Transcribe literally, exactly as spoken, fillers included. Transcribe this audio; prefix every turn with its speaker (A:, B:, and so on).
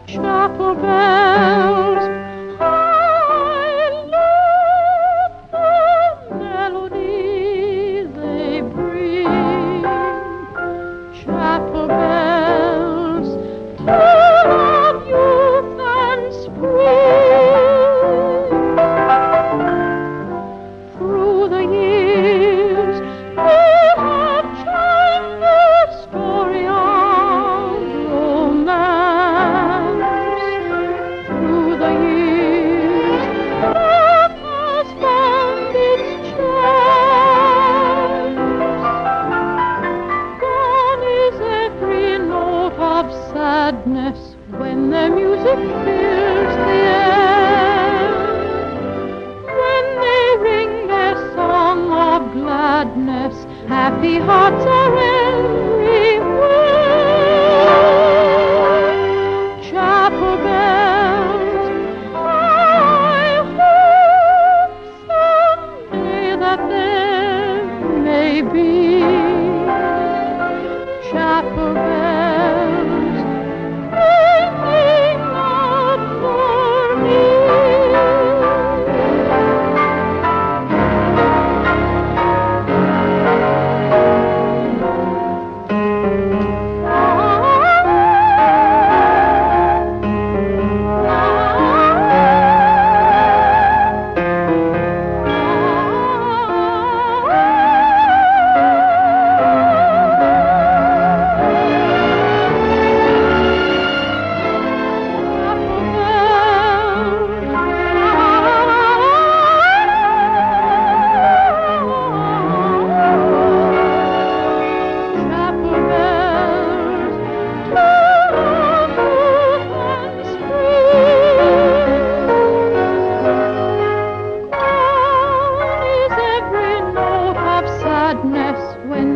A: Chapel bells, I love the melody they bring. Chapel bells tell of youth and spring. Through the years they have chimed the story of romance. Through the years love has found its chance. Gone is every note of sadness when their music fills the air. When they ring their song of gladness, happy hearts are everywhere. Chapel bells, I hope someday that there may be chapel bells ringing out for me. When